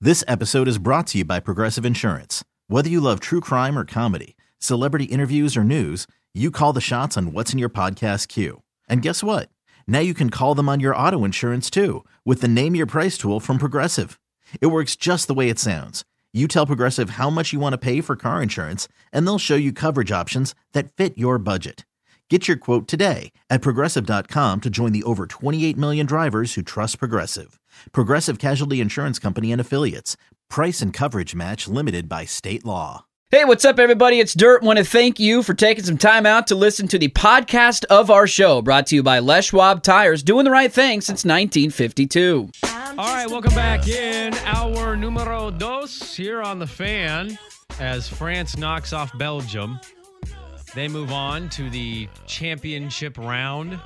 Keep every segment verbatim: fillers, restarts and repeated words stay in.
This episode is brought to you by Progressive Insurance. Whether you love true crime or comedy, celebrity interviews or news, you call the shots on what's in your podcast queue. And guess what? Now you can call them on your auto insurance too with the Name Your Price tool from Progressive. It works just the way it sounds. You tell Progressive how much you want to pay for car insurance, and they'll show you coverage options that fit your budget. Get your quote today at Progressive dot com to join the over twenty-eight million drivers who trust Progressive. Progressive Casualty Insurance Company and Affiliates. Price and coverage match limited by state law. Hey, what's up, everybody? It's Dirt. Want to thank you for taking some time out to listen to the podcast of our show, brought to you by Les Schwab Tires, doing the right thing since nineteen fifty-two. All right, welcome back in our numero dos here on The Fan as France knocks off Belgium. They move on to the championship round,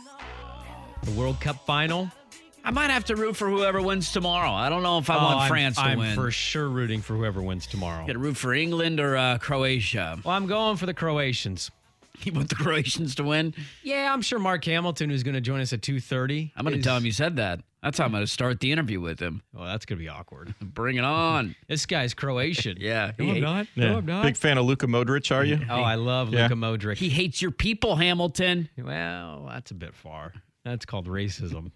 the World Cup final. I might have to root for whoever wins tomorrow. I don't know if I oh, want I'm, France to I'm win. I'm for sure rooting for whoever wins tomorrow. Got to root for England or uh, Croatia. Well, I'm going for the Croatians. You want the Croatians to win? Yeah, I'm sure Mark Hamilton, who's going to join us at two thirty. I'm going to is... tell him you said that. That's how I'm going to start the interview with him. Well, that's going to be awkward. Bring it on. This guy's Croatian. Yeah. No, I'm not. Yeah. No, I'm not. Big fan of Luka Modric, are you? Oh, I love Yeah. Luka Modric. He hates your people, Hamilton. Well, that's a bit far. That's called racism.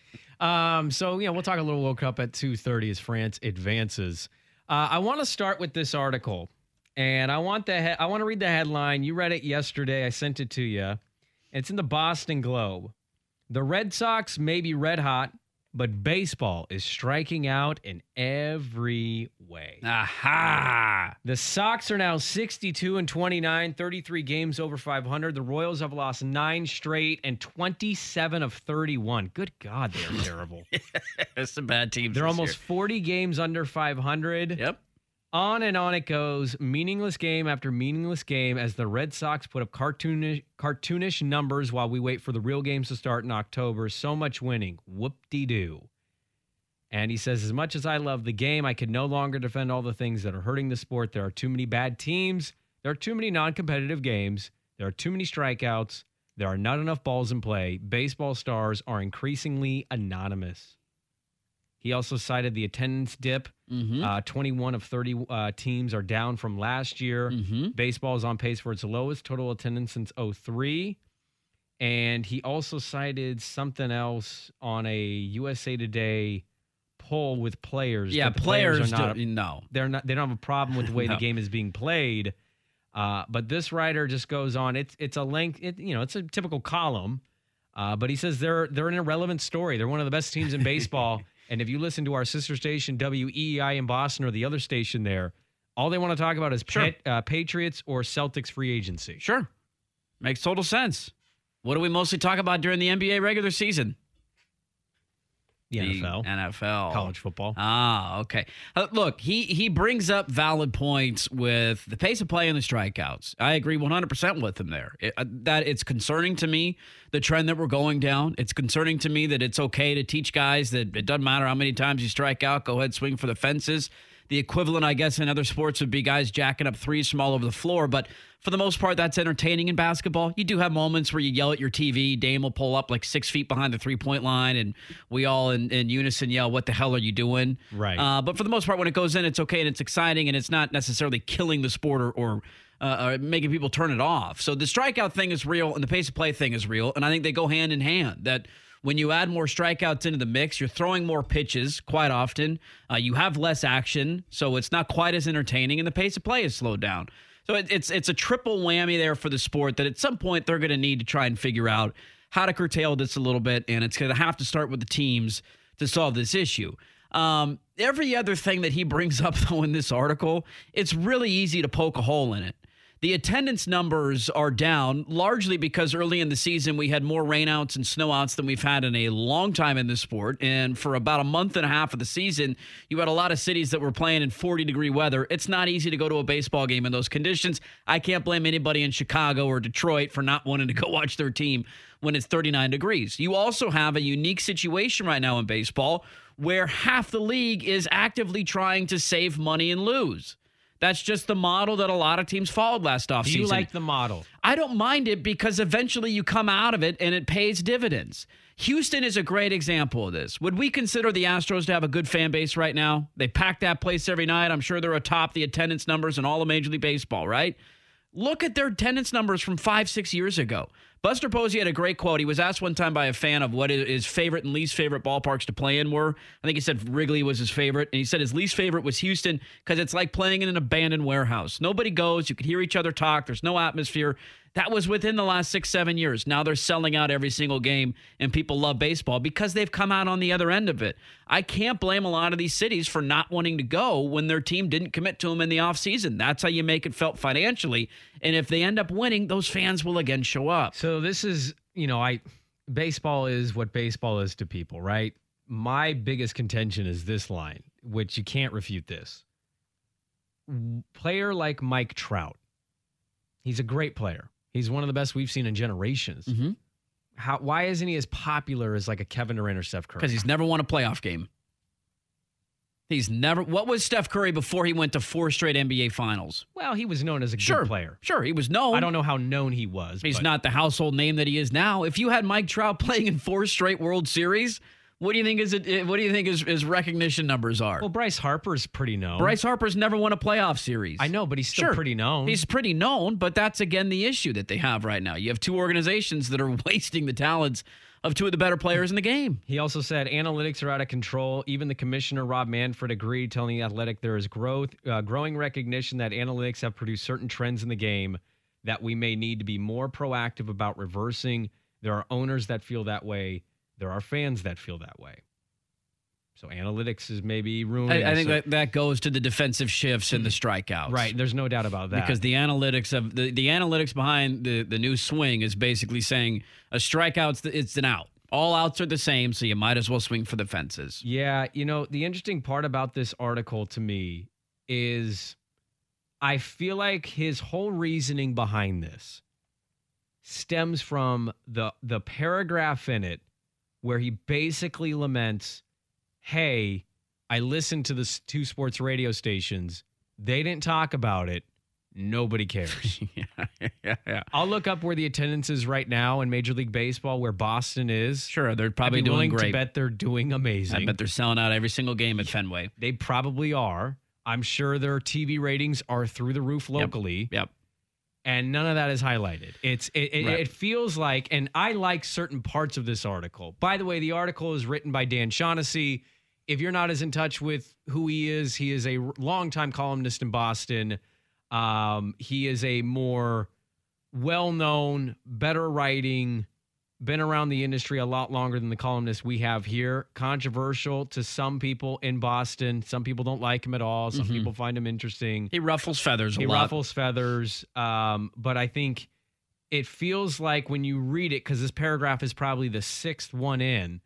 um, so, yeah, we'll talk a little World Cup at two thirty as France advances. Uh, I want to start with this article, and I want the he- I want to read the headline. You read it yesterday. I sent it to you. It's in the Boston Globe. The Red Sox may be red hot, but baseball is striking out in every way. Aha! The Sox are now sixty-two and twenty-nine, thirty-three games over five hundred. The Royals have lost nine straight and twenty-seven of thirty-one. Good God, they're terrible. That's some bad teams. They're this almost year. forty games under five hundred. Yep. On and on it goes, meaningless game after meaningless game as the Red Sox put up cartoonish, cartoonish numbers while we wait for the real games to start in October. So much winning. Whoop-de-doo. And he says, as much as I love the game, I can no longer defend all the things that are hurting the sport. There are too many bad teams. There are too many non-competitive games. There are too many strikeouts. There are not enough balls in play. Baseball stars are increasingly anonymous. He also cited the attendance dip. Mm-hmm. Uh, twenty-one of thirty uh, teams are down from last year. Mm-hmm. Baseball is on pace for its lowest total attendance since oh three. And he also cited something else on a U S A Today poll with players. Yeah, that the players, are not, do, no. they're not. They don't have a problem with the way No. the game is being played. Uh, but this writer just goes on. It's it's a length. It, you know, it's a typical column. Uh, but he says they're they're an irrelevant story. They're one of the best teams in baseball. And if you listen to our sister station, W E E I in Boston, or the other station there, all they want to talk about is Sure. pet, uh, Patriots or Celtics free agency. Sure. Makes total sense. What do we mostly talk about during the N B A regular season? The N F L. N F L. College football. Ah, okay. Uh, look, he he brings up valid points with the pace of play and the strikeouts. I agree one hundred percent with him there. It, uh, that it's concerning to me, the trend that we're going down. It's concerning to me that it's okay to teach guys that it doesn't matter how many times you strike out, go ahead, swing for the fences. The equivalent, I guess, in other sports would be guys jacking up threes from all over the floor. But for the most part, that's entertaining in basketball. You do have moments where you yell at your T V. Dame will pull up like six feet behind the three-point line, and we all in, in unison yell, what the hell are you doing? Right. Uh, but for the most part, when it goes in, it's okay, and it's exciting, and it's not necessarily killing the sport or, or, uh, or making people turn it off. So the strikeout thing is real, and the pace of play thing is real, and I think they go hand in hand. That when you add more strikeouts into the mix, you're throwing more pitches quite often. Uh, you have less action, so it's not quite as entertaining, and the pace of play is slowed down. So it, it's it's a triple whammy there for the sport that at some point they're going to need to try and figure out how to curtail this a little bit, and it's going to have to start with the teams to solve this issue. Um, every other thing that he brings up, though, in this article, it's really easy to poke a hole in it. The attendance numbers are down largely because early in the season we had more rainouts and snowouts than we've had in a long time in this sport. And for about a month and a half of the season, you had a lot of cities that were playing in forty degree weather. It's not easy to go to a baseball game in those conditions. I can't blame anybody in Chicago or Detroit for not wanting to go watch their team when it's thirty-nine degrees. You also have a unique situation right now in baseball where half the league is actively trying to save money and lose. That's just the model that a lot of teams followed last offseason. Do you like the model? I don't mind it because eventually you come out of it and it pays dividends. Houston is a great example of this. Would we consider the Astros to have a good fan base right now? They pack that place every night. I'm sure they're atop the attendance numbers in all of Major League Baseball, right? Look at their attendance numbers from five, six years ago. Buster Posey had a great quote. He was asked one time by a fan of what his favorite and least favorite ballparks to play in were. I think he said Wrigley was his favorite. And he said his least favorite was Houston because it's like playing in an abandoned warehouse. Nobody goes. You can hear each other talk. There's no atmosphere. That was within the last six, seven years. Now they're selling out every single game, and people love baseball because they've come out on the other end of it. I can't blame a lot of these cities for not wanting to go when their team didn't commit to them in the offseason. That's how you make it felt financially. And if they end up winning, those fans will again show up. So this is, you know, I baseball is what baseball is to people, right? My biggest contention is this line, which you can't refute this. Player like Mike Trout, he's a great player. He's one of the best we've seen in generations. Mm-hmm. How? Why isn't he as popular as like a Kevin Durant or Steph Curry? Because he's never won a playoff game. He's never. What was Steph Curry before he went to four straight N B A finals? Well, he was known as a Sure. good player. Sure, he was known. I don't know how known he was. He's but not the household name that he is now. If you had Mike Trout playing in four straight World Series, what do you think is it? What do you think his, his recognition numbers are? Well, Bryce Harper's pretty known. Bryce Harper's never won a playoff series. I know, but he's still Sure. pretty known. He's pretty known, but that's again the issue that they have right now. You have two organizations that are wasting the talents of two of the better players in the game. He also said analytics are out of control. Even the commissioner, Rob Manfred, agreed, telling The Athletic there is growth, uh, growing recognition that analytics have produced certain trends in the game that we may need to be more proactive about reversing. There are owners that feel that way. There are fans that feel that way. So analytics is maybe ruining. I, I think so, that, that goes to the defensive shifts and the strikeouts. Right. There's no doubt about that. Because the analytics of the, the analytics behind the, the new swing is basically saying a strikeout's the, it's an out. All outs are the same, so you might as well swing for the fences. Yeah, you know, the interesting part about this article to me is I feel like his whole reasoning behind this stems from the the paragraph in it where he basically laments, hey, I listened to the two sports radio stations. They didn't talk about it. Nobody cares. yeah, yeah, yeah. I'll look up where the attendance is right now in Major League Baseball, where Boston is. Sure, they're probably I'd be doing willing great. to bet they're doing amazing. I bet they're selling out every single game at Fenway. They probably are. I'm sure their T V ratings are through the roof locally. Yep. yep. And none of that is highlighted. It's it, it, Right. it feels like, and I like certain parts of this article. By the way, the article is written by Dan Shaughnessy. If you're not as in touch with who he is, he is a longtime columnist in Boston. Um, he is a more well-known, better writing, been around the industry a lot longer than the columnist we have here. Controversial to some people in Boston. Some people don't like him at all. Some Mhm. people find him interesting. He ruffles feathers a He lot. ruffles feathers. Um, but I think it feels like when you read it, because this paragraph is probably the sixth one in,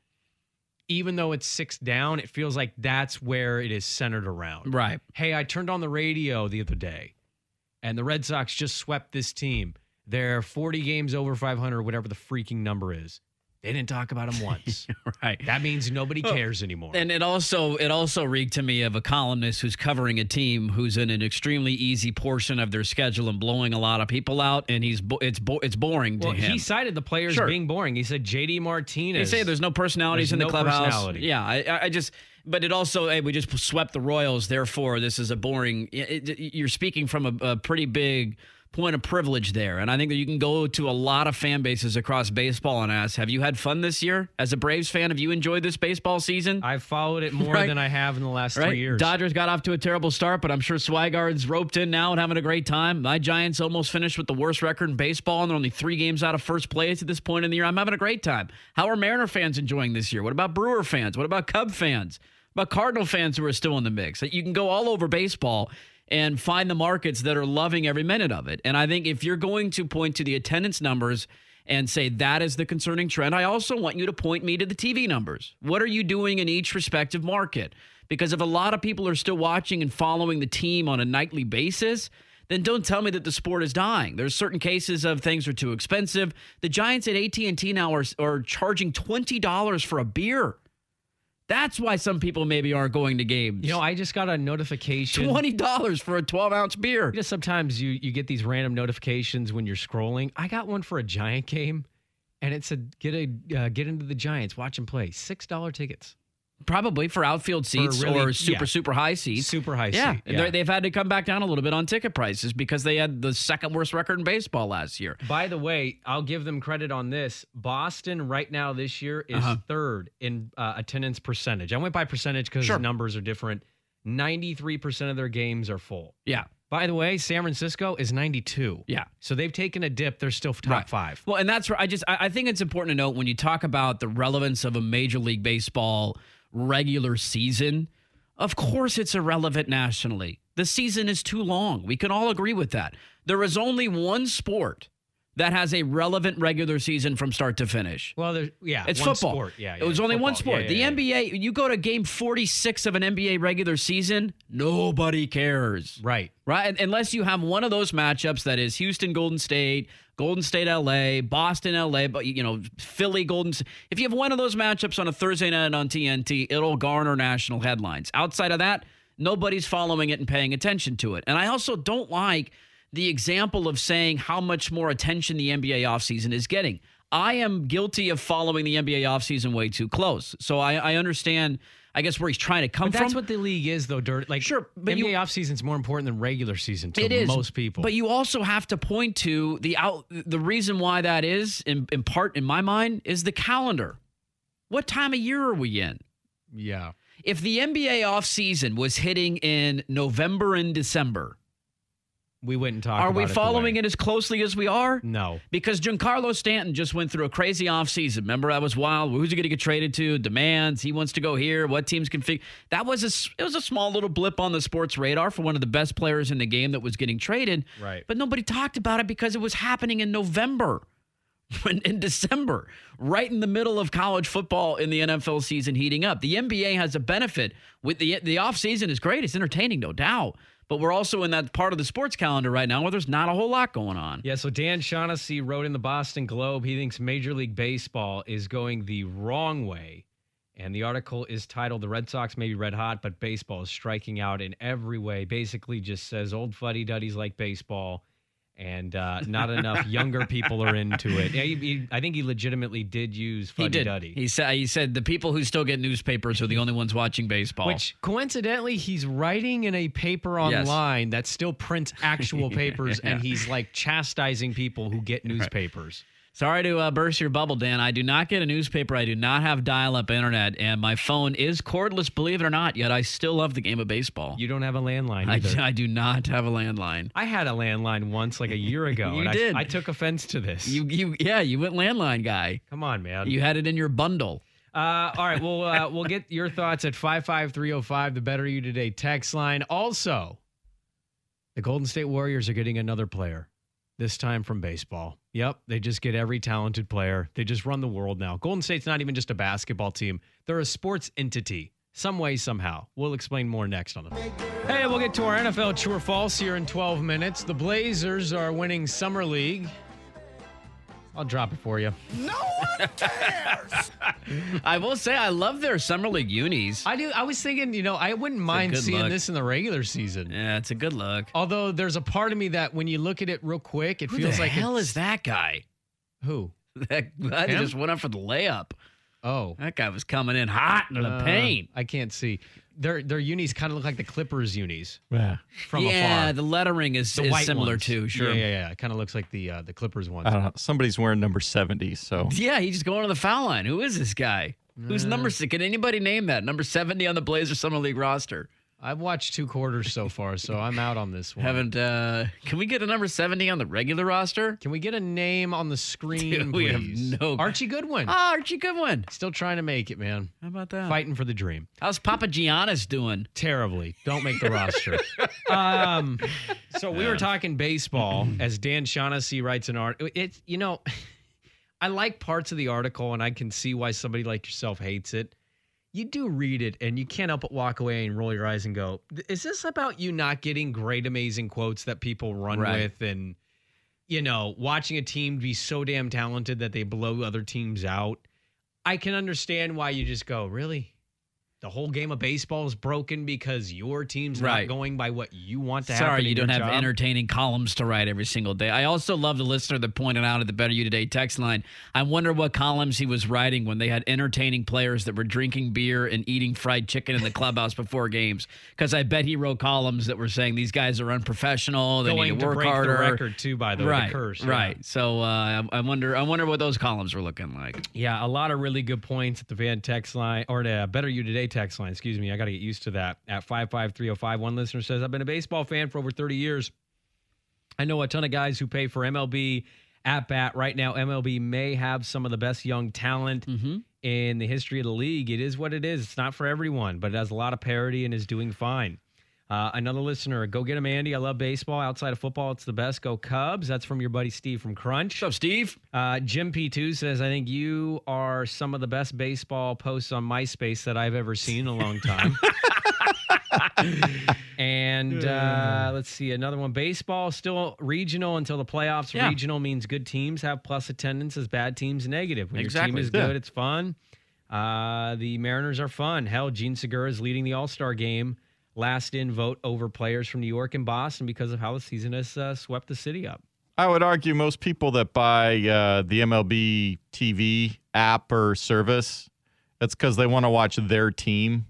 even though it's six down, it feels like that's where it is centered around. Right. Hey, I turned on the radio the other day, and the Red Sox just swept this team. They're forty games over five hundred, whatever the freaking number is. They didn't talk about them once. Right. That means nobody cares anymore. And it also it also reeked to me of a columnist who's covering a team who's in an extremely easy portion of their schedule and blowing a lot of people out, and he's bo- it's bo- it's boring to well, him. he cited the players Sure. being boring. He said J D They Martinez. say there's no personalities There's in the no clubhouse. personality. Yeah, I, I just. But it also, hey, we just swept the Royals. Therefore, this is a boring. It, it, you're speaking from a, a pretty big point of privilege there, and I think that you can go to a lot of fan bases across baseball and ask, have you had fun this year as a Braves fan? Have you enjoyed this baseball season? I've followed it more Right. than I have in the last Right? three years. Dodgers got off to a terrible start, but I'm sure Swigard's roped in now and having a great time. My Giants almost finished with the worst record in baseball, and they're only three games out of first place at this point in the year. I'm having a great time. How are Mariner fans enjoying this year? What about Brewer fans? What about Cub fans? What about Cardinal fans who are still in the mix? You can go all over baseball and find the markets that are loving every minute of it. And I think if you're going to point to the attendance numbers and say that is the concerning trend, I also want you to point me to the T V numbers. What are you doing in each respective market? Because if a lot of people are still watching and following the team on a nightly basis, then don't tell me that the sport is dying. There's certain cases of things are too expensive. The Giants at A T and T now are, are charging twenty dollars for a beer. That's why some people maybe aren't going to games. You know, I just got a notification. twenty dollars for a twelve-ounce beer. You know, sometimes you, you get these random notifications when you're scrolling. I got one for a Giant game, And it said, get a uh, get into the Giants, watch them play. six dollars tickets. Probably for outfield seats really- or super, yeah. super high seats. Super high yeah. seat. And they're- they've had to come back down a little bit on ticket prices because they had the second worst record in baseball last year. By the way, I'll give them credit on this. Boston right now this year is Uh-huh. third in uh, attendance percentage. I went by percentage because Sure. the numbers are different. ninety-three percent of their games are full. Yeah. By the way, San Francisco is ninety-two. Yeah. So they've taken a dip. They're still top Right. five. Well, and that's where I just I I think it's important to note when you talk about the relevance of a Major League Baseball regular season, of course it's irrelevant nationally. The season is too long. We can all agree with that. There is only one sport that has a relevant regular season from start to finish. Well, there's yeah, It's one football. Sport. Yeah, it yeah, was only one football. sport. Yeah, the yeah, yeah. N B A, you go to game forty-six of an N B A regular season, nobody cares. Right. Right? Unless you have one of those matchups that is Houston, Golden State, Golden State, L A, Boston, L A, but you know, Philly, Golden State. If you have one of those matchups on a Thursday night on T N T, it'll garner national headlines. Outside of that, nobody's following it and paying attention to it. And I also don't like the example of saying how much more attention the N B A offseason is getting. I am guilty of following the N B A offseason way too close. So I, I understand, I guess, where he's trying to come But from. that's what the league is, though, Dirt. Like, Sure, but N B A you- offseason is more important than regular season to It is most people. But you also have to point to the out. The reason why that is, in, in part, in my mind, is the calendar. What time of year are we in? yeah. If the N B A offseason was hitting in November and December, We wouldn't talk are about we it the following way- it as closely as we are? No. Because Giancarlo Stanton just went through a crazy offseason. Remember, that was wild. Who's he going to get traded to? Demands. He wants to go here. What teams can figure? That was a, s- it was a small little blip on the sports radar for one of the best players in the game that was getting traded. Right. But nobody talked about it because it was happening in November, in, in December, right in the middle of college football in the N F L season heating up. The N B A has a benefit with the the offseason is great. It's entertaining, no doubt. But we're also in that part of the sports calendar right now where there's not a whole lot going on. Yeah, so Dan Shaughnessy wrote in the Boston Globe he thinks Major League Baseball is going the wrong way. And the article is titled, The Red Sox may be red hot, but baseball is striking out in every way. Basically just says old fuddy-duddies like baseball, and uh, not enough younger people are into it. Yeah, he, he, I think he legitimately did use He did. fuddy-duddy. He said he said the people who still get newspapers are the only ones watching baseball. Which, coincidentally, he's writing in a paper Yes. online that still prints actual papers, and he's like chastising people who get newspapers. Sorry to uh, burst your bubble, Dan. I do not get a newspaper. I do not have dial-up internet, and my phone is cordless, believe it or not, yet I still love the game of baseball. You don't have a landline I, either. I do not have a landline. I had a landline once, like a year ago. You and I- did. I, took offense to this. You, you, yeah, you went landline guy. Come on, man. You had it in your bundle. Uh, all right, well, uh, we'll get your thoughts at five five three oh five, the Better You Today text line. Also, the Golden State Warriors are getting another player, this time from baseball. Yep, they just get every talented player. They just run the world now. Golden State's not even just a basketball team. They're a sports entity, some way, somehow. We'll explain more next on the. Hey, we'll get to our N F L True or False here in twelve minutes. The Blazers are winning Summer League. I'll drop it for you. No one cares. I will say I love their summer league unis. I do. I was thinking, you know, I wouldn't mind good seeing look. this in the regular season. Yeah, it's a good look. Although there's a part of me that when you look at it real quick, it Who feels the like hell it's, is that guy? who? That guy Him? just went up for the layup. Oh, That guy was coming in hot in the uh, paint. I can't see. Their their unis kind of look like the Clippers unis Yeah. from yeah, afar. the lettering is, The is white similar ones. too. Sure. Yeah, yeah, yeah. It kind of looks like the uh, the Clippers ones. I don't know. Somebody's wearing number seventy, so Yeah, he's just going to the foul line. Who is this guy? Who's number six? Can anybody name that? Number seventy on the Blazers Summer League roster. I've watched two quarters so far, so I'm out on this one. Haven't, uh, can we get a number seventy on the regular roster? Can we get a name on the screen, Dude, we have please? no- Archie Goodwin. Ah, Archie Goodwin. Still trying to make it, man. How about that? Fighting for the dream. How's Papa Giannis doing? Terribly. Don't make the roster. Um, so we were talking baseball as Dan Shaughnessy writes an art. It's, you know, I like parts of the article and I can see why somebody like yourself hates it. You do read it and you can't help but walk away and roll your eyes and go, is this about you not getting great, amazing quotes that people run Right. with and, you know, watching a team be so damn talented that they blow other teams out? I can understand why you just go, really? the whole game of baseball is broken because your team's Right. not going by what you want to happen. Sorry, in you don't your have job. entertaining columns to write every single day. I also love the listener that pointed out at the Better You Today text line. I wonder what columns he was writing when they had entertaining players that were drinking beer and eating fried chicken in the clubhouse before games. Because I bet he wrote columns that were saying these guys are unprofessional. They Going need to to work break harder. the record too, by the way, right, the curse. yeah. right. So uh, I, I wonder. I wonder what those columns were looking like. Yeah, a lot of really good points at the Van text line, or the Better You Today text line. Excuse me, I got to get used to that. At five five three oh five, one listener says, I've been a baseball fan for over thirty years. I know a ton of guys who pay for M L B at bat. Right now, M L B may have some of the best young talent Mm-hmm. in the history of the league. It is what it is. It's not for everyone, but it has a lot of parity and is doing fine. Uh, another listener, go get him, Andy. I love baseball. Outside of football, it's the best. Go Cubs. That's from your buddy Steve from Crunch. What's up, Steve? Uh, Jim P two says, I think you are some of the best baseball posts on MySpace that I've ever seen in a long time. And uh, let's see, another one. Baseball, still regional until the playoffs. Yeah. Regional means good teams have plus attendance as bad teams negative. When your Exactly. team is Yeah. good, it's fun. Uh, the Mariners are fun. Hell, Gene Segura is leading the All-Star game. Last in vote over players from New York and Boston because of how the season has uh, swept the city up. I would argue most people that buy uh, the M L B T V app or service, that's because they want to watch their team.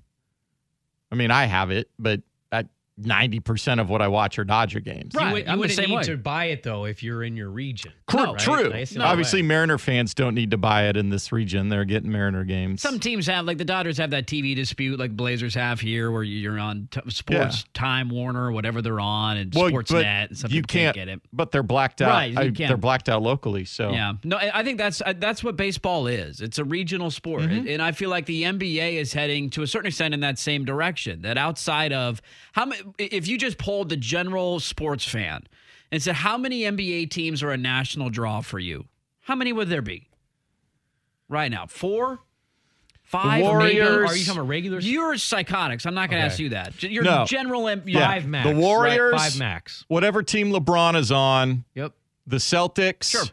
I mean, I have it, but at ninety percent of what I watch are Dodger games. Right. You, would, I'm you the wouldn't same need way. to buy it, though, if you're in your region. True. right? True. Nice and Obviously, away. Mariner fans don't need to buy it in this region. They're getting Mariner games. Some teams have, like the Dodgers have that T V dispute, like Blazers have here, where you're on t- Sports Yeah. Time Warner, whatever they're on, and Well, Sportsnet, but and some you people can't, can't get it. But they're blacked out. Right, you I- can't. they're blacked out locally. So Yeah, no, I I think that's uh, that's what baseball is. It's a regional sport, Mm-hmm. and I feel like the N B A is heading to a certain extent in that same direction. That outside of how many, if you just polled the general sports fan and said how many N B A teams are a national draw for you, how many would there be right now? Four, five, maybe? Warriors- Are you talking about regular? You're psychotics. I'm not going to Okay. ask you that. Your No. general M- Yeah. Five max. The Warriors- Right, five max. whatever team LeBron is on, Yep. the Celtics. Sure.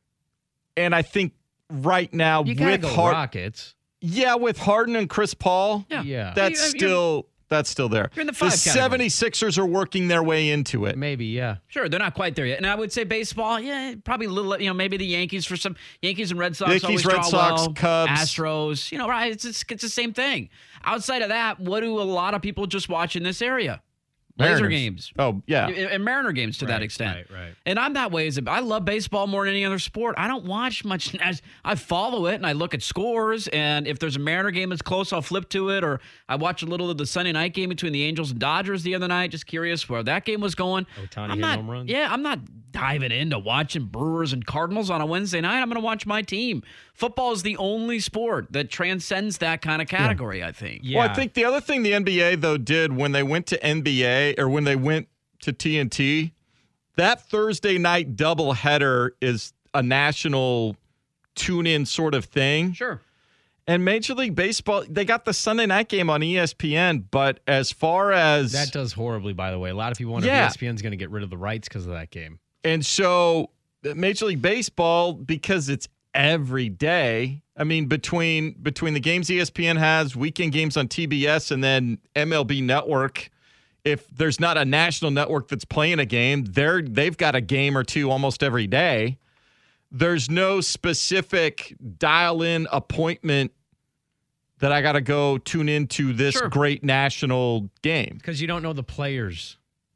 And I think right now You gotta with go Hard- Rockets. yeah, with Harden and Chris Paul, Yeah. Yeah. that's You- you're- still that's still there. You're in the five category. 76ers are working their way into it. Maybe, yeah. Sure, they're not quite there yet. And I would say baseball, yeah, probably a little, you know, maybe the Yankees for some Yankees and Red Sox Yankees, always Red draw Sox, well. Cubs. Astros, you know, right? It's, it's it's the same thing. Outside of that, what do a lot of people just watch in this area? Blazer Mariners. games. Oh, yeah. And and Mariner games to that Right, extent. right, right. And I'm that way. As a, I love baseball more than any other sport. I don't watch much. as- I follow it and I look at scores. And if there's a Mariner game that's close, I'll flip to it. Or I watch a little of the Sunday night game between the Angels and Dodgers the other night. Just curious where that game was going. Ohtani I'm hitting not. home runs? Yeah, I'm not diving into watching Brewers and Cardinals on a Wednesday night. I'm going to watch my team. Football is the only sport that transcends that kind of category. I think. Yeah. Well, I think the other thing the N B A, though, did when they went to N B A or when they went to T N T, that Thursday night doubleheader is a national tune-in sort of thing. Sure. And Major League Baseball, they got the Sunday night game on E S P N, but as far as That does horribly, by the way. A lot of people wonder Yeah. if E S P N's going to get rid of the rights because of that game. And so uh, Major League Baseball, because it's every day, I mean, between between the games E S P N has, weekend games on T B S, and then M L B Network, if there's not a national network that's playing a game, they're they've got a game or two almost every day. There's no specific dial-in appointment that I got to go tune into this Sure. great national game. Because you don't know the players.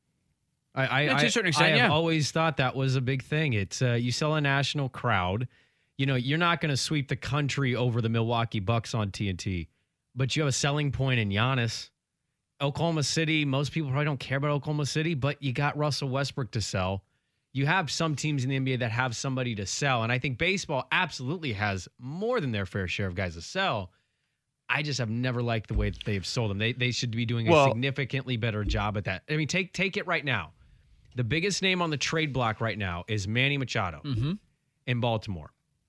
I, I, Yeah, to a I- certain extent, I have yeah. always thought that was a big thing. It's uh, you sell a national crowd. You know, you're not going to sweep the country over the Milwaukee Bucks on T N T, but you have a selling point in Giannis. Oklahoma City, most people probably don't care about Oklahoma City, but you got Russell Westbrook to sell. You have some teams in the N B A that have somebody to sell, and I think baseball absolutely has more than their fair share of guys to sell. I just have never liked the way that they've sold them. They they should be doing a Well- significantly better job at that. I mean, take take it right now. The biggest name on the trade block right now is Manny Machado Mm-hmm. in Baltimore.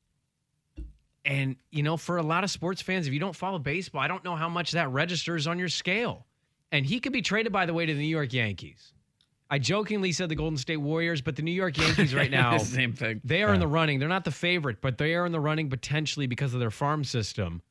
And, you know, for a lot of sports fans, if you don't follow baseball, I don't know how much that registers on your scale. And he could be traded, by the way, to the New York Yankees. I jokingly said the Golden State Warriors, but the New York Yankees right now, Same thing. they are in the running. They're not the favorite, but they are in the running potentially because of their farm system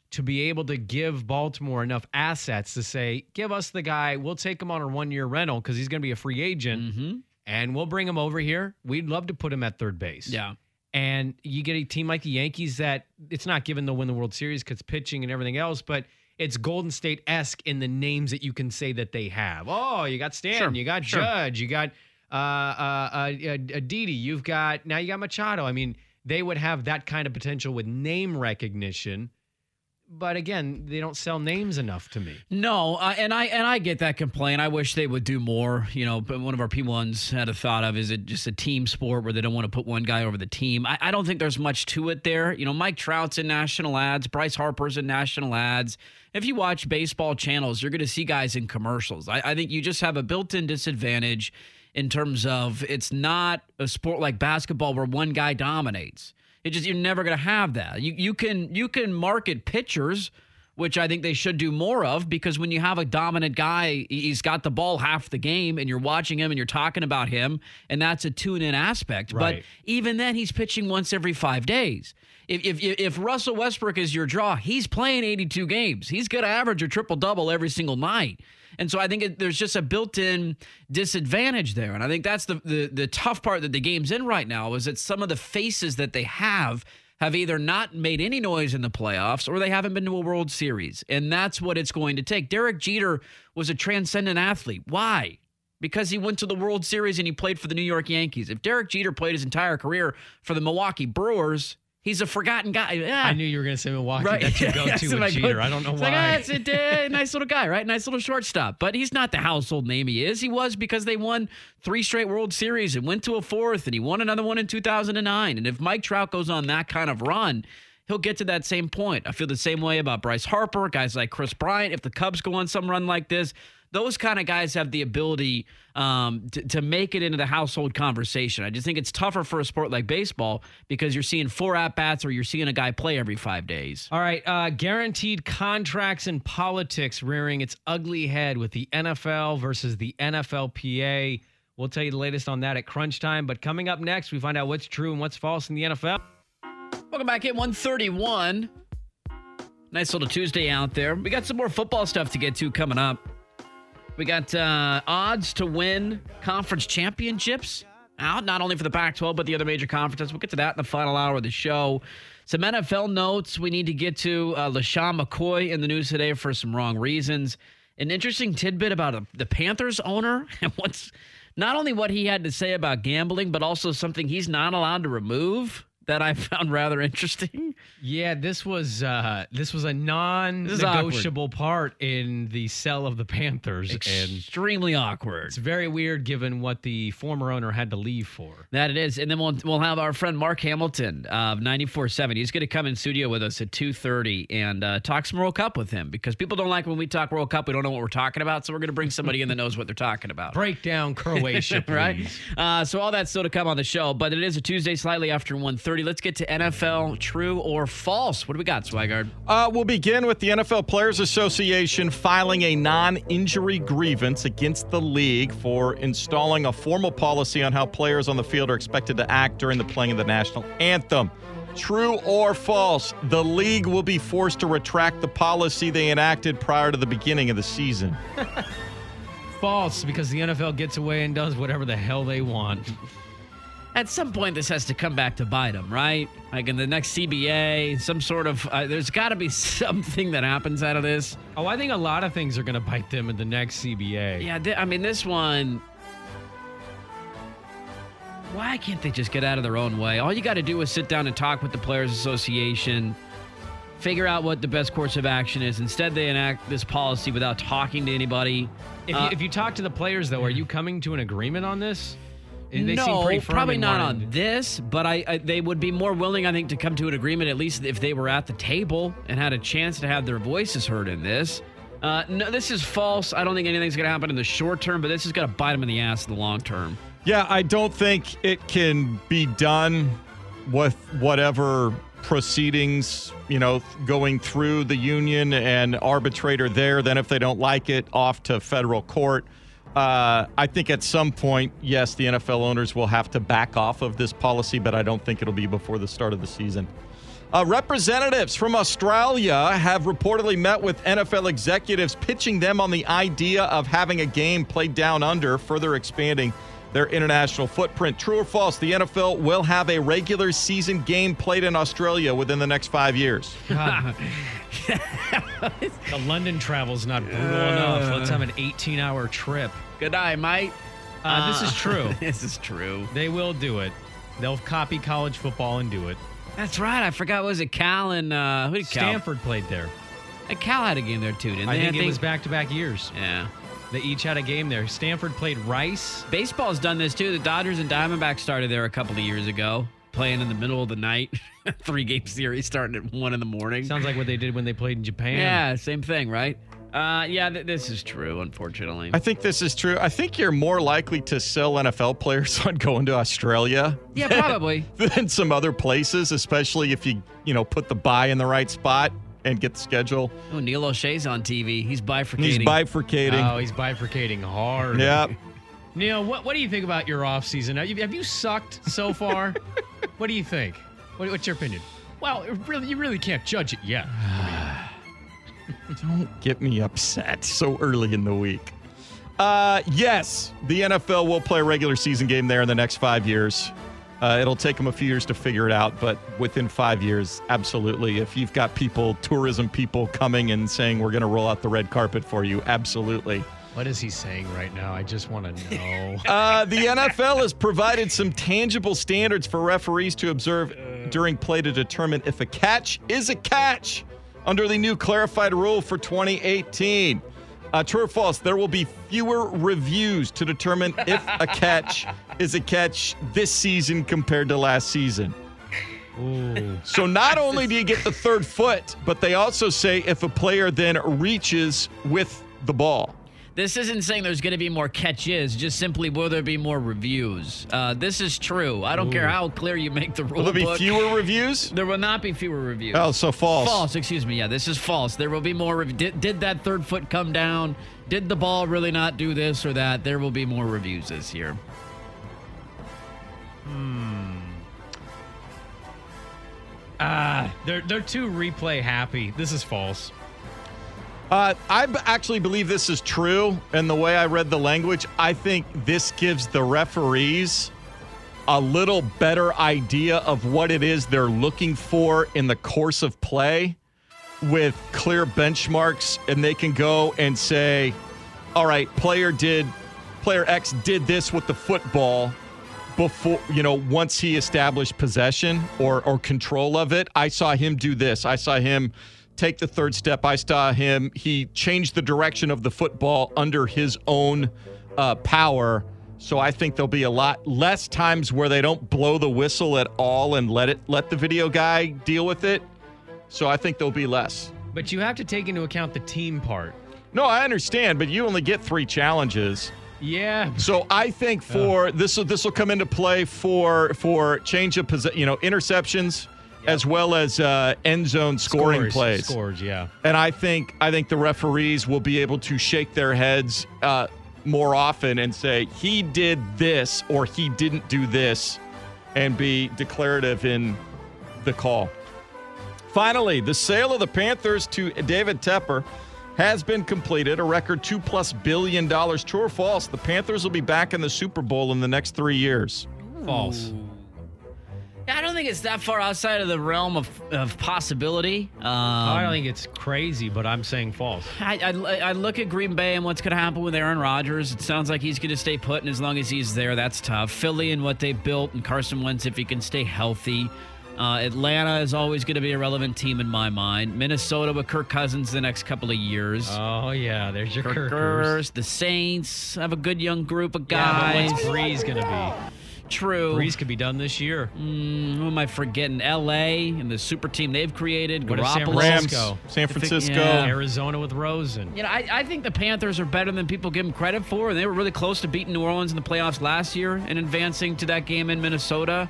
to be able to give Baltimore enough assets to say, give us the guy, we'll take him on a one-year rental because he's going to be a free agent, Mm-hmm. and we'll bring him over here. We'd love to put him at third base. Yeah. And you get a team like the Yankees that it's not given they'll win the World Series because pitching and everything else, but it's Golden State-esque in the names that you can say that they have. Oh, you got Stanton, Sure, you got sure. Judge, you got uh, uh, uh, uh, Didi, you've got, now you got Machado. I mean, they would have that kind of potential with name recognition. But again, they don't sell names enough to me. No, uh, and I and I get that complaint. I wish they would do more. You know, but one of our P ones had a thought of, is it just a team sport where they don't want to put one guy over the team? I, I don't think there's much to it there. You know, Mike Trout's in national ads. Bryce Harper's in national ads. If you watch baseball channels, you're going to see guys in commercials. I, I think you just have a built-in disadvantage in terms of it's not a sport like basketball where one guy dominates. It just, you're never going to have that. You you can you can market pitchers, which I think they should do more of, because when you have a dominant guy, he's got the ball half the game, and you're watching him and you're talking about him, and that's a tune-in aspect. Right. But even then, he's pitching once every five days. If if if Russell Westbrook is your draw, he's playing eighty-two games. He's going to average a triple-double every single night. And so I think it, there's just a built-in disadvantage there. And I think that's the, the the tough part that the game's in right now, is that some of the faces that they have have either not made any noise in the playoffs or they haven't been to a World Series. And that's what it's going to take. Derek Jeter was a transcendent athlete. Why? Because he went to the World Series and he played for the New York Yankees. If Derek Jeter played his entire career for the Milwaukee Brewers, he's a forgotten guy. Ah. I knew you were going to say Milwaukee. Right. That's your Yeah, go-to so with my Jeter. go- I don't know it's why. Like, ah, it's a uh, nice little guy, right? Nice little shortstop. But he's not the household name he is. He was because they won three straight World Series and went to a fourth, and he won another one in two thousand nine. And if Mike Trout goes on that kind of run, he'll get to that same point. I feel the same way about Bryce Harper, guys like Chris Bryant. If the Cubs go on some run like this, those kind of guys have the ability um, to, to make it into the household conversation. I just think it's tougher for a sport like baseball because you're seeing four at-bats or you're seeing a guy play every five days. All right, uh, guaranteed contracts and politics rearing its ugly head with the N F L versus the N F L P A. We'll tell you the latest on that at Crunch Time. But coming up next, we find out what's true and what's false in the N F L. Welcome back at one thirty-one. Nice little Tuesday out there. We got some more football stuff to get to coming up. We got uh, odds to win conference championships out, not only for the Pac twelve, but the other major conferences. We'll get to that in the final hour of the show. Some N F L notes we need to get to. Uh, LaShawn McCoy in the news today for some wrong reasons. An interesting tidbit about a, the Panthers owner and what's not only what he had to say about gambling, but also something he's not allowed to remove that I found rather interesting. Yeah, this was uh, this was a This is non-negotiable part in the sell of the Panthers, and Extremely awkward. it's very weird given what the former owner had to leave for. That it is. And then we'll we'll have our friend Mark Hamilton of ninety-four point seven. He's going to come in studio with us at two thirty and uh, talk some World Cup with him, because people don't like when we talk World Cup. We don't know what we're talking about, so we're going to bring somebody in that knows what they're talking about. Break down Croatia, please. Right? Uh, so all that's still to come on the show, but it is a Tuesday slightly after one thirty. Let's get to N F L true or false. What do we got, Swigard? Uh, we'll begin with the N F L Players Association filing a non-injury grievance against the league for installing a formal policy on how players on the field are expected to act during the playing of the national anthem. True or false, the league will be forced to retract the policy they enacted prior to the beginning of the season. False, because the N F L gets away and does whatever the hell they want. At some point, this has to come back to bite them, right? Like in the next C B A, some sort of, uh, there's got to be something that happens out of this. Oh, I think a lot of things are going to bite them in the next C B A. Yeah, th- I mean, this one, why can't they just get out of their own way? All you got to do is sit down and talk with the Players Association, figure out what the best course of action is. Instead, they enact this policy without talking to anybody. If, Uh, you, if you talk to the players, though, are you coming to an agreement on this? They no, seem pretty firm probably in not wanting- on this, but I, I they would be more willing, I think, to come to an agreement, at least if they were at the table and had a chance to have their voices heard in this. Uh, no, this is false. I don't think anything's going to happen in the short term, but this is going to bite them in the ass in the long term. Yeah, I don't think it can be done with whatever proceedings, you know, going through the union and arbitrator there. Then if they don't like it, off to federal court. Uh, I think at some point, yes, the N F L owners will have to back off of this policy, but I don't think it'll be before the start of the season. Uh, representatives from Australia have reportedly met with N F L executives, pitching them on the idea of having a game played down under, further expanding their international footprint. True or false, the N F L will have a regular season game played in Australia within the next five years. The London travel's not brutal enough. Let's have an eighteen-hour trip. Good eye, mate. Uh, this is true. This is true. They will do it. They'll copy college football and do it. That's right. I forgot. Was it Cal and uh, who did Cal? Stanford played there. Uh, Cal had a game there too, didn't I they? think it was back-to-back years. Yeah. They each had a game there. Stanford played Rice. Baseball's done this too. The Dodgers and Diamondbacks started there a couple of years ago, playing in the middle of the night. Three-game series starting at one in the morning. Sounds like what they did when they played in Japan. Yeah, same thing, right? Uh, yeah, th- this is true, unfortunately. I think this is true. I think you're more likely to sell N F L players on going to Australia. Yeah, probably. Than some other places, especially if you, you know, put the buy in the right spot and get the schedule. Oh, Neil O'Shea's on T V. He's bifurcating. He's bifurcating. Oh, he's bifurcating hard. Yeah. Neil, what, what do you think about your offseason? Have you, have you sucked so far? What do you think? What, what's your opinion? Well, it really, you really can't judge it yet. I mean, Don't get me upset so early in the week. Uh, yes, the N F L will play a regular season game there in the next five years. Uh, it'll take them a few years to figure it out, but within five years, absolutely. If you've got people, tourism people coming and saying, we're going to roll out the red carpet for you, absolutely. what is he saying right now? I just want to know. Uh, the N F L has provided some tangible standards for referees to observe during play to determine if a catch is a catch under the new clarified rule for twenty eighteen. Uh, true or false, there will be fewer reviews to determine if a catch is a catch this season compared to last season. Ooh. So not only do you get the third foot, but they also say if a player then reaches with the ball. This isn't saying there's going to be more catches, just simply will there be more reviews. Uh, this is true. I don't Ooh. care how clear you make the rule Will there be book. fewer reviews? There will not be fewer reviews. Oh, so false. False, excuse me. Yeah, this is false. There will be more. Rev- did, did that third foot come down? Did the ball really not do this or that? There will be more reviews this year. Hmm. Ah, they're they're too replay happy. This is false. Uh, I b- actually believe this is true, and the way I read the language, I think this gives the referees a little better idea of what it is they're looking for in the course of play with clear benchmarks, and they can go and say, all right, player did, player X did this with the football before, you know, once he established possession or, or control of it. I saw him do this. I saw him take the third step. I saw him. He changed the direction of the football under his own uh, power. So I think there'll be a lot less times where they don't blow the whistle at all and let it let the video guy deal with it. So I think there'll be less. But you have to take into account the team part. No, I understand, but you only get three challenges. Yeah. So I think for this will this will come into play for for change of possession, you know, interceptions. Yep. As well as uh, end zone scoring Scores, plays. Scores, yeah. And I think I think the referees will be able to shake their heads uh, more often and say, he did this or he didn't do this, and be declarative in the call. Finally, the sale of the Panthers to David Tepper has been completed. A record two plus billion dollars. True or false? The Panthers will be back in the Super Bowl in the next three years. False. Ooh. Yeah, I don't think it's that far outside of the realm of, of possibility. Um, I don't think it's crazy, but I'm saying false. I, I, I look at Green Bay and what's going to happen with Aaron Rodgers. It sounds like he's going to stay put, and as long as he's there, that's tough. Philly and what they built, and Carson Wentz if he can stay healthy. Uh, Atlanta is always going to be a relevant team in my mind. Minnesota with Kirk Cousins the next couple of years. Oh, yeah, there's your Kirkers. Kirkers. The Saints have a good young group of Yeah, guys. but what's Breeze going to be? True. Breeze could be done this year. Mm, who am I forgetting? L A and the super team they've created. What if San Garoppolo. Francisco? Rams, San Francisco. Yeah. Arizona with Rosen. You know, I, I think the Panthers are better than people give them credit for. They were really close to beating New Orleans in the playoffs last year and advancing to that game in Minnesota.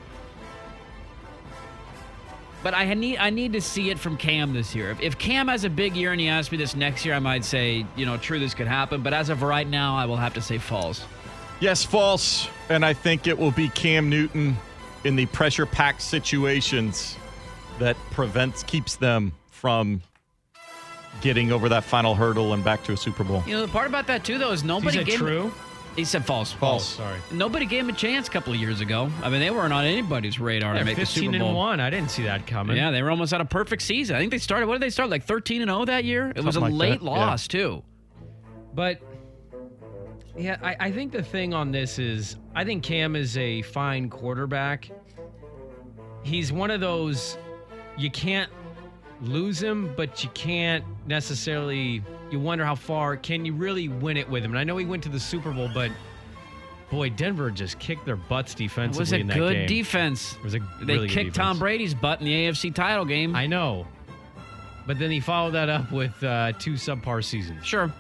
But I need I need to see it from Cam this year. If, if Cam has a big year and he asks me this next year, I might say, you know, true, this could happen. But as of right now, I will have to say false. Yes, false. And I think it will be Cam Newton in the pressure-packed situations that prevents, keeps them from getting over that final hurdle and back to a Super Bowl. You know, the part about that, too, though, is nobody Is gave true? him, He said false. False. Sorry. Nobody gave him a chance a couple of years ago. I mean, they weren't on anybody's radar Yeah, to make the fifteen Super Bowl. and one. I didn't see that coming. Yeah, they were almost at a perfect season. I think they started, what did they start, like thirteen and oh that year? It was a Something like late that, loss, too. But yeah, I, I think the thing on this is I think Cam is a fine quarterback. He's one of those you can't lose him, but you can't necessarily. You wonder how far can you really win it with him. And I know he went to the Super Bowl, but boy, Denver just kicked their butts It defensively was a in that good game. defense. It was a They really good kicked Tom defense. Brady's butt in the A F C title game. I know, but then he followed that up with uh, two subpar seasons. Sure.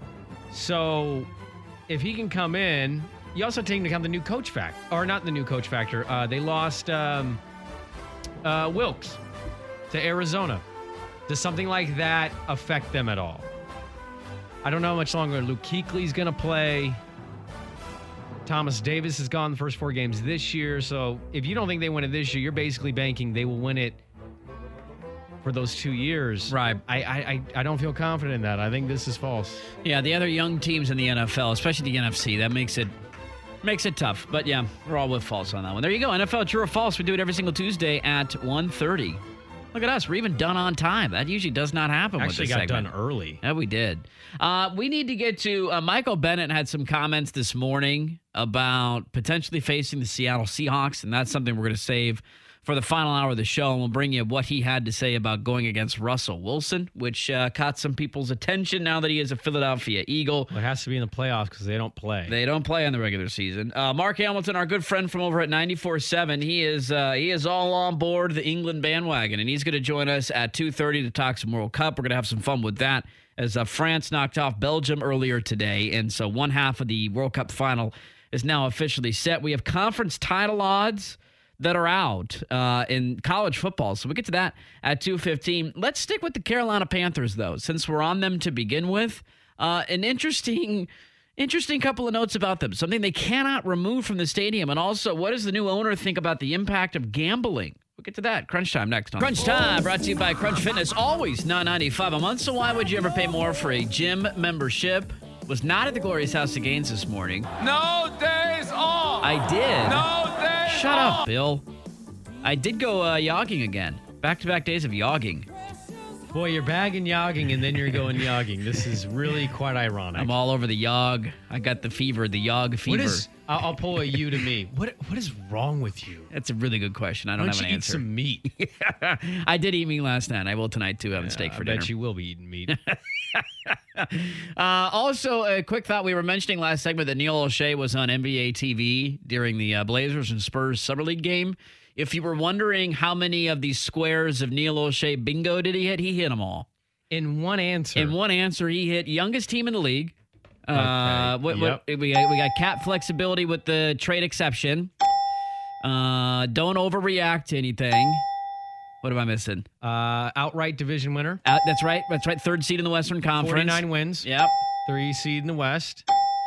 So if he can come in, you also take into account the new coach factor, or not the new coach factor. Uh, they lost um, uh, Wilkes to Arizona. Does something like that affect them at all? I don't know how much longer Luke Kuechly's going to play. Thomas Davis has gone the first four games this year. So if you don't think they win it this year, you're basically banking they will win it for those two years. Right. I, I, I, I don't feel confident in that. I think this is false. Yeah, the other young teams in the N F L, especially the N F C, that makes it makes it tough. But yeah, we're all with false on that one. There you go. N F L True or False. We do it every single Tuesday at one thirty. Look at us. We're even done on time. That usually does not happen Actually with this got segment. done early. Yeah, we did. Uh, we need to get to uh, Michael Bennett had some comments this morning about potentially facing the Seattle Seahawks, and that's something we're going to save for the final hour of the show, and we'll bring you what he had to say about going against Russell Wilson, which uh, caught some people's attention now that he is a Philadelphia Eagle. Well, it has to be in the playoffs because they don't play. They don't play in the regular season. Uh, Mark Hamilton, our good friend from over at ninety-four seven, he is uh, he is all on board the England bandwagon, and he's going to join us at two thirty to talk some World Cup. We're going to have some fun with that as uh, France knocked off Belgium earlier today, and so one half of the World Cup final is now officially set. We have conference title odds that are out uh, in college football. So we'll get to that at two fifteen. Let's stick with the Carolina Panthers, though, since we're on them to begin with. Uh, an interesting interesting couple of notes about them. Something they cannot remove from the stadium. And also, what does the new owner think about the impact of gambling? We'll get to that. Crunch Time next on Crunch Time, brought to you by Crunch Fitness. Always nine ninety-five a month. So why would you ever pay more for a gym membership? Was not at the Glorious House of Gains this morning. No days off. I did. No days Shut off. up, Bill. I did go uh, yogging again. Back-to-back days of yogging. Boy, you're bagging yogging and then you're going yogging. This is really quite ironic. I'm all over the yog. I got the fever, the yog fever. What is? I'll, I'll pull a you to me. What What is wrong with you? That's a really good question. I don't Why have don't an you eat answer. some meat? I did eat meat last night. I will tonight, too, having steak I for bet dinner. you will be eating meat. Uh, also, a quick thought. We were mentioning last segment that Neil O'Shea was on N B A T V during the uh, Blazers and Spurs Summer League game. If you were wondering how many of these squares of Neil O'Shea bingo did he hit, he hit them all. In one answer. In one answer, he hit youngest team in the league. Uh, Okay, what, what, we, got, we got cap flexibility with the trade exception. Uh, don't overreact to anything. What am I missing? uh, outright division winner. Uh, that's right. That's right. Third seed in the Western Conference. forty-nine wins. Yep. Three seed in the West.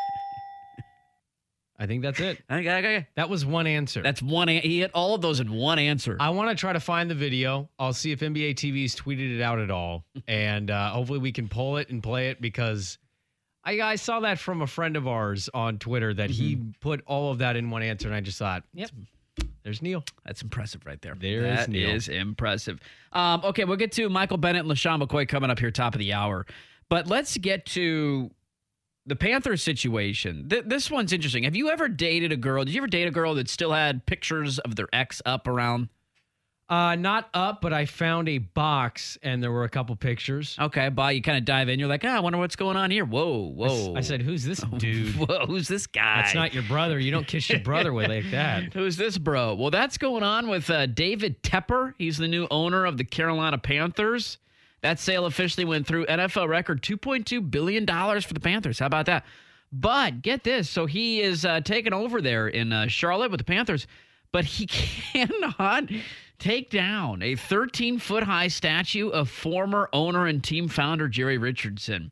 I think that's it. Okay, okay, okay. That was one answer. That's one. An- he hit all of those in one answer. I want to try to find the video. I'll see if N B A T V's tweeted it out at all. And uh, hopefully we can pull it and play it because I, I saw that from a friend of ours on Twitter that he put all of that in one answer. And I just thought, yep, there's Neil. That's impressive right there. There That is Neil. is impressive. Um, okay, we'll get to Michael Bennett and LaShawn McCoy coming up here top of the hour. But let's get to the Panthers situation. Th- this one's interesting. Have you ever dated a girl? Did you ever date a girl that still had pictures of their ex up around? Uh, not up, but I found a box and there were a couple pictures. Okay, bye. You kind of dive in. You're like, ah, I wonder what's going on here. Whoa, whoa. I said, who's this dude? whoa, who's this guy? That's not your brother. You don't kiss your brother with like that. Who's this bro? Well, that's going on with uh, David Tepper. He's the new owner of the Carolina Panthers. That sale officially went through. N F L record two point two billion dollars for the Panthers. How about that? But get this. So he is uh, taking over there in uh, Charlotte with the Panthers, but he cannot take down a thirteen-foot high statue of former owner and team founder Jerry Richardson.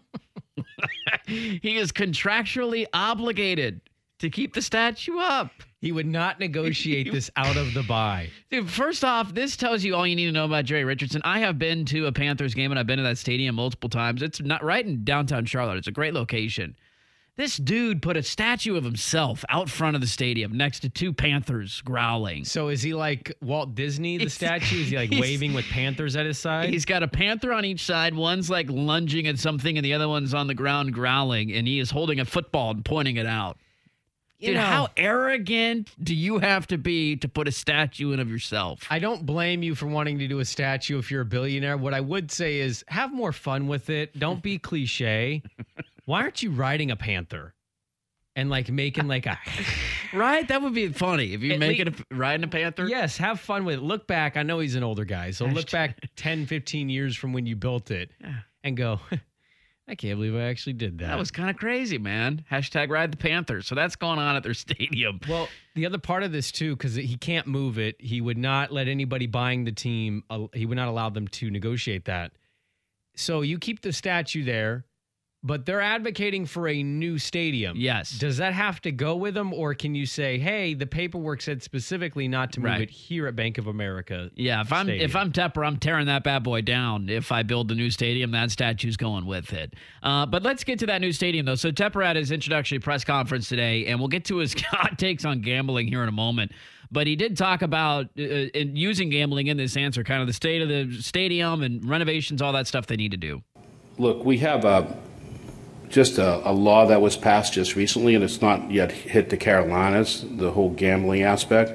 He is contractually obligated to keep the statue up. He would not negotiate this out of the bye. Dude, first off, this tells you all you need to know about Jerry Richardson. I have been to a Panthers game, and I've been to that stadium multiple times. It's not right in downtown Charlotte. It's a great location. This dude put a statue of himself out front of the stadium next to two Panthers growling. So is he like Walt Disney, the statue? Is he like waving with panthers at his side? He's got a panther on each side. One's like lunging at something, and the other one's on the ground growling, and he is holding a football and pointing it out. Dude, You know, how arrogant do you have to be to put a statue in of yourself? I don't blame you for wanting to do a statue if you're a billionaire. What I would say is have more fun with it. Don't be cliche. Why aren't you riding a panther and like making like a Right? That would be funny if you At make lea- it a, riding a panther. Yes, have fun with it. Look back. I know he's an older guy. So look Hashtag- back ten, fifteen years from when you built it and go, I can't believe I actually did that. That was kind of crazy, man. Hashtag ride the Panthers. So that's going on at their stadium. Well, the other part of this too, because he can't move it, he would not let anybody buying the team, uh, he would not allow them to negotiate that. So you keep the statue there, but they're advocating for a new stadium. Yes. Does that have to go with them, or can you say, hey, the paperwork said specifically not to move Right. it here at Bank of America? Yeah, if I'm Stadium. if I'm Tepper, I'm tearing that bad boy down. If I build the new stadium, that statue's going with it. Uh, but let's get to that new stadium, though. So Tepper had his introductory press conference today, and we'll get to his hot takes on gambling here in a moment. But he did talk about uh, in using gambling in this answer, kind of the state of the stadium and renovations, all that stuff they need to do. Look, we have a, just a, a law that was passed just recently, and it's not yet hit the Carolinas, the whole gambling aspect.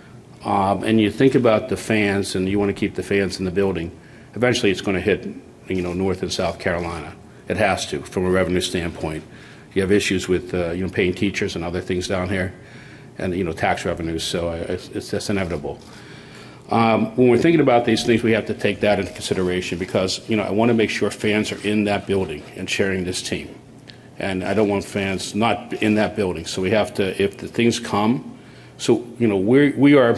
Um, and you think about the fans, and you want to keep the fans in the building. Eventually, it's going to hit, you know, North and South Carolina. It has to, from a revenue standpoint. You have issues with, uh, you know, paying teachers and other things down here, and you know, tax revenues. So uh, it's, it's just inevitable. Um, when we're thinking about these things, we have to take that into consideration because, you know, I want to make sure fans are in that building and cheering this team. And I don't want fans not in that building. So we have to, if the things come, so, you know, we we are,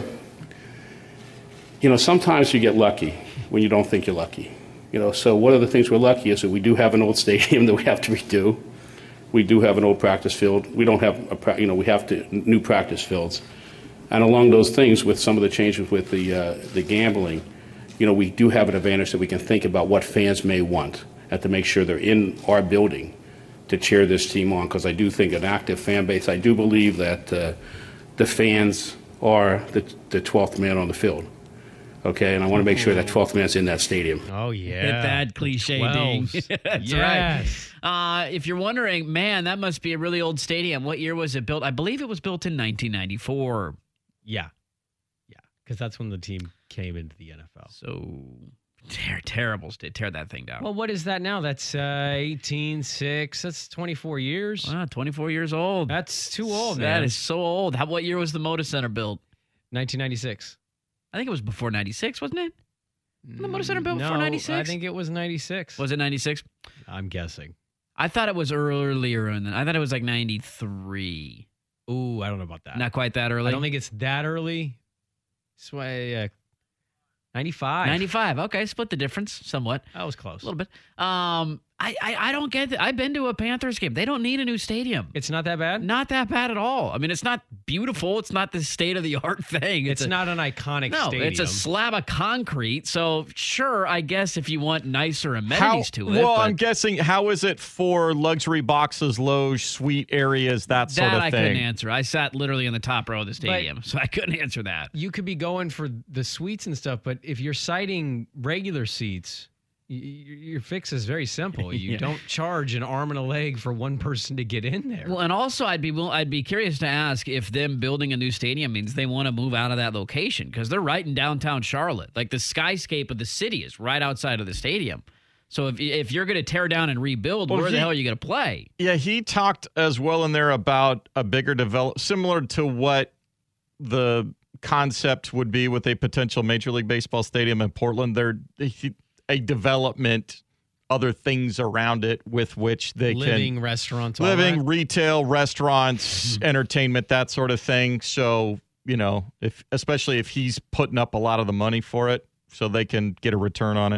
you know, sometimes you get lucky when you don't think you're lucky. You know, so one of the things we're lucky is that we do have an old stadium that we have to redo. We do have an old practice field. We don't have, a, pra- you know, we have to new practice fields. And along those things, with some of the changes with the uh, the gambling, you know, we do have an advantage that we can think about what fans may want and to make sure they're in our building to cheer this team on. Because I do think an active fan base, I do believe that uh, the fans are the, the twelfth man on the field. Okay, and I want to make sure that twelfth man's in that stadium. Oh, yeah. Hit that cliche ding. twelves. That's Yes. right. Uh, if you're wondering, man, that must be a really old stadium. What year was it built? I believe it was built in nineteen ninety-four. Yeah. Yeah. Because that's when the team came into the N F L. So ter- terrible. st- Tear that thing down. Well, what is that now? That's uh, eighteen six. That's twenty-four years. Wow, twenty-four years old. That's too old, That man. is so old. How, what year was the Moda Center built? nineteen ninety-six. I think it was before ninety-six, wasn't it? The Moda Center built no, before ninety-six? I think it was ninety-six. Was it ninety-six? I'm guessing. I thought it was earlier, and I thought it was like ninety-three. Ooh, I don't know about that. Not quite that early. I don't think it's that early. It's why, uh, ninety-five. ninety-five. Okay, split the difference somewhat. That was close. A little bit. Um, I, I, I don't get it. I've been to a Panthers game. They don't need a new stadium. It's not that bad? Not that bad at all. I mean, it's not beautiful. It's not the state of the art thing. It's a, not an iconic No, stadium. it's a slab of concrete. So sure, I guess if you want nicer amenities How, to it. well, but I'm guessing, how is it for luxury boxes, loge, suite areas, that sort that of I thing? couldn't answer. I sat literally in the top row of the stadium, so I couldn't answer that. You could be going for the suites and stuff, but if you're citing regular seats, y- y- your fix is very simple. You Yeah. don't charge an arm and a leg for one person to get in there. Well, and also I'd be will I'd be curious to ask if them building a new stadium means they want to move out of that location because they're right in downtown Charlotte. Like the skyscape of the city is right outside of the stadium. So if if you're going to tear down and rebuild, Well, where the he- hell are you going to play? Yeah, he talked as well in there about a bigger develop, similar to what the concept would be with a potential Major League Baseball stadium in Portland. There, a development, other things around it with which they Living, can restaurants, all living, that. retail, restaurants, entertainment, that sort of thing. So you know, if especially if he's putting up a lot of the money for it, so they can get a return on it.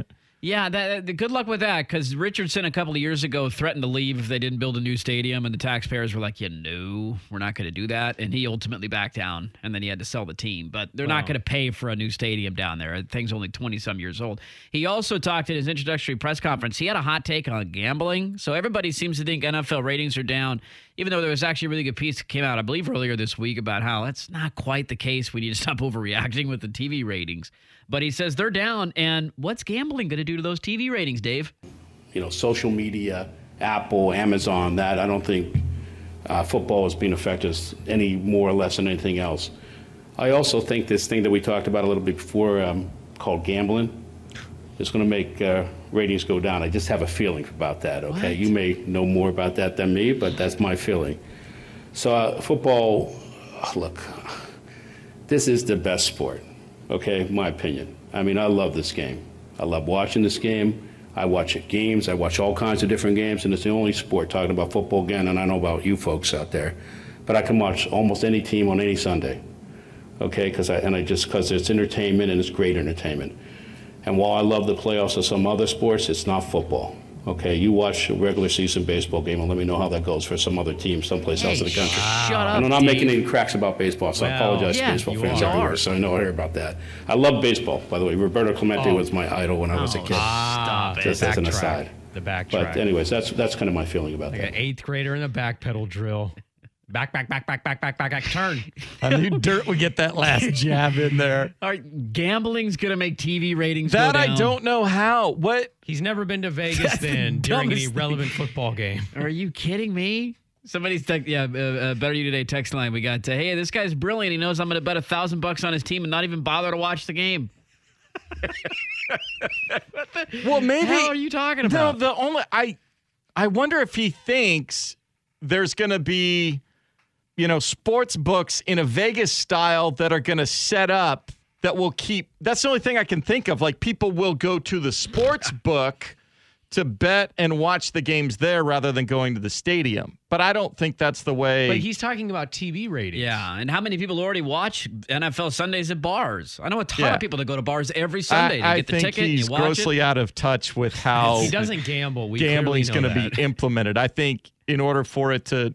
Yeah, that, that, good luck with that, because Richardson a couple of years ago threatened to leave if they didn't build a new stadium, and the taxpayers were like, yeah, no, we're not going to do that. And he ultimately backed down, and then he had to sell the team. But they're Wow. not going to pay for a new stadium down there. The thing's only twenty-some years old. He also talked in his introductory press conference. He had a hot take on gambling. So everybody seems to think N F L ratings are down, even though there was actually a really good piece that came out, I believe, earlier this week about how that's not quite the case. We need to stop overreacting with the T V ratings. But he says they're down, and what's gambling going to do to those T V ratings, Dave? You know, social media, Apple, Amazon, that, I don't think uh, football is being affected any more or less than anything else. I also think this thing that we talked about a little bit before um, called gambling is going to make uh, ratings go down. I just have a feeling about that, okay? What? You may know more about that than me, but that's my feeling. So uh, football, look, this is the best sport, okay, my opinion. I mean, I love this game. I love watching this game. I watch games. I watch all kinds of different games, and it's the only sport, talking about football again, and I know about you folks out there, but I can watch almost any team on any Sunday, okay, because I, and I just, because it's entertainment and it's great entertainment. And while I love the playoffs of some other sports, it's not football. Okay, you watch a regular season baseball game and let me know how that goes for some other team someplace else in the country. Shut up, And I'm not Dave. making any cracks about baseball, so I Well, apologize yeah, to baseball you fans are. everywhere, so I know I hear about that. I love baseball, by the way. Roberto Clemente Oh. was my idol when I was a kid. Stop Just as an aside. The backtrack. But anyways, that's that's kind of my feeling about Like that. an eighth grader in the back pedal drill. Back, back, back, back, back, back, back, back, turn. I knew Dirt would get that last jab in there. All right, gambling's going to make T V ratings That go down. I don't know how. What? He's never been to Vegas That's the then during any dumbest thing. relevant football game. Are you kidding me? Somebody's text, yeah, uh, uh, Better You Today text line. We got, uh, hey, this guy's brilliant. He knows I'm going to bet a thousand bucks on his team and not even bother to watch the game. Well, maybe. What are you talking No, about? the only I, I wonder if he thinks there's going to be, you know, sports books in a Vegas style that are going to set up that will keep. That's the only thing I can think of. Like people will go to the sports book to bet and watch the games there rather than going to the stadium. But I don't think that's the way. But he's talking about T V ratings. Yeah, and how many people already watch N F L Sundays at bars? I know a ton Yeah. of people that go to bars every Sunday I, to get the I think ticket and he's you watch grossly it. out of touch with how He doesn't gamble. We gambling's going to be implemented. I think in order for it to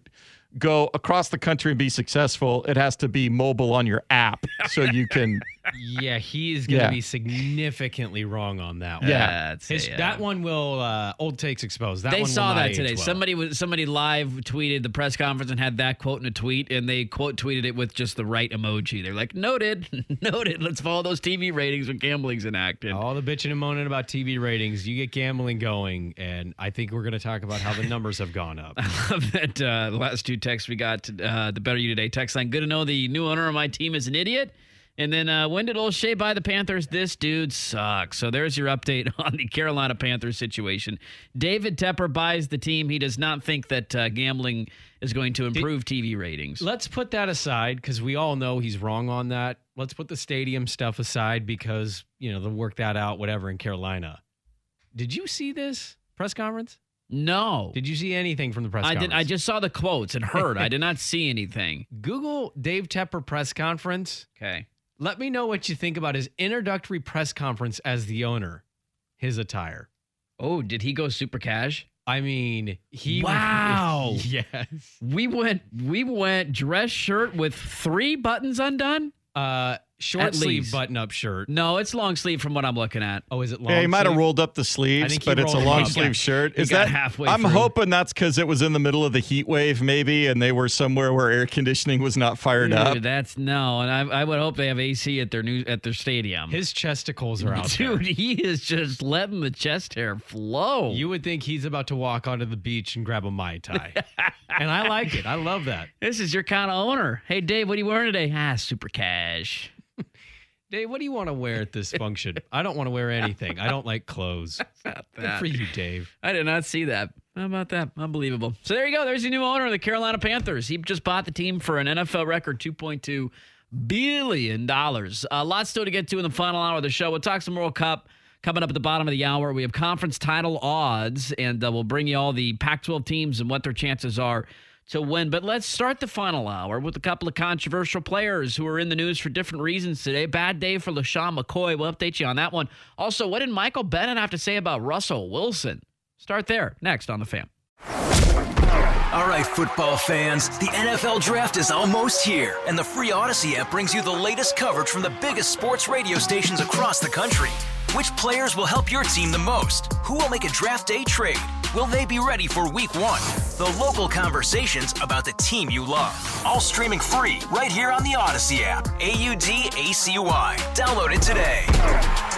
go across the country and be successful, it has to be mobile on your app so you can. Yeah, he is going to Yeah. be significantly wrong on that one. Yeah. That's- His, yeah. That one will uh, old takes exposed. That They one will saw not that age today. well. Somebody was somebody live tweeted the press conference and had that quote in a tweet, and they quote tweeted it with just the right emoji. They're like, "Noted, noted. Let's follow those T V ratings when gambling's enacted." All the bitching and moaning about T V ratings, you get gambling going, and I think we're going to talk about how the numbers have gone up. that uh, the last two texts we got, uh, the Better You Today text line. Good to know the new owner of my team is an idiot. And then uh, when did O'Shea buy the Panthers? This dude sucks. So there's your update on the Carolina Panthers situation. David Tepper buys the team. He does not think that uh, gambling is going to improve T V ratings. Let's put that aside because we all know he's wrong on that. Let's put the stadium stuff aside because, you know, they'll work that out, whatever, in Carolina. Did you see this press conference? No. Did you see anything from the press I conference? did. I just saw the quotes and heard. I did not see anything. Google Dave Tepper press conference. Okay. Let me know what you think about his introductory press conference as the owner, his attire. Oh, did he go super cash? I mean, he Wow. yes. We went we went dress shirt with three buttons undone? Uh short At sleeve least. button up shirt. No, it's long sleeve from what I'm looking at. Oh, is it long? Yeah, he might have sleeve? rolled up the I sleeves, think he but it's a rolled them long up. sleeve He shirt. got- Is he got that halfway I'm through. hoping that's because it was in the middle of the heat wave, maybe, and they were somewhere where air conditioning was not fired Dude, up. that's no, and I, I would hope they have A C at their new at their stadium. His chesticles are out Dude, there. he is just letting the chest hair flow. You would think he's about to walk onto the beach and grab a Mai Tai. And I like it. I love that. This is your kind of owner. Hey, Dave, what are you wearing today? Ah, super cash. Dave, what do you want to wear at this function? I don't want to wear anything. I don't like clothes. Good for you, Dave. I did not see that. How about that? Unbelievable. So there you go. There's the new owner of the Carolina Panthers. He just bought the team for an N F L record two point two billion dollars. A lot still to get to in the final hour of the show. We'll talk some World Cup coming up at the bottom of the hour. We have conference title odds, and uh, we'll bring you all the Pac twelve teams and what their chances are to win. But let's start the final hour with a couple of controversial players who are in the news for different reasons today. Bad day for LaShawn McCoy. We'll update you on that one. Also, what did Michael Bennett have to say about Russell Wilson? Start there. Next on The Fan. All right, football fans, the N F L Draft is almost here, and the free Odyssey app brings you the latest coverage from the biggest sports radio stations across the country. Which players will help your team the most? Who will make a draft day trade? Will they be ready for week one? The local conversations about the team you love. All streaming free right here on the Odyssey app. A U D A C Y. Download it today.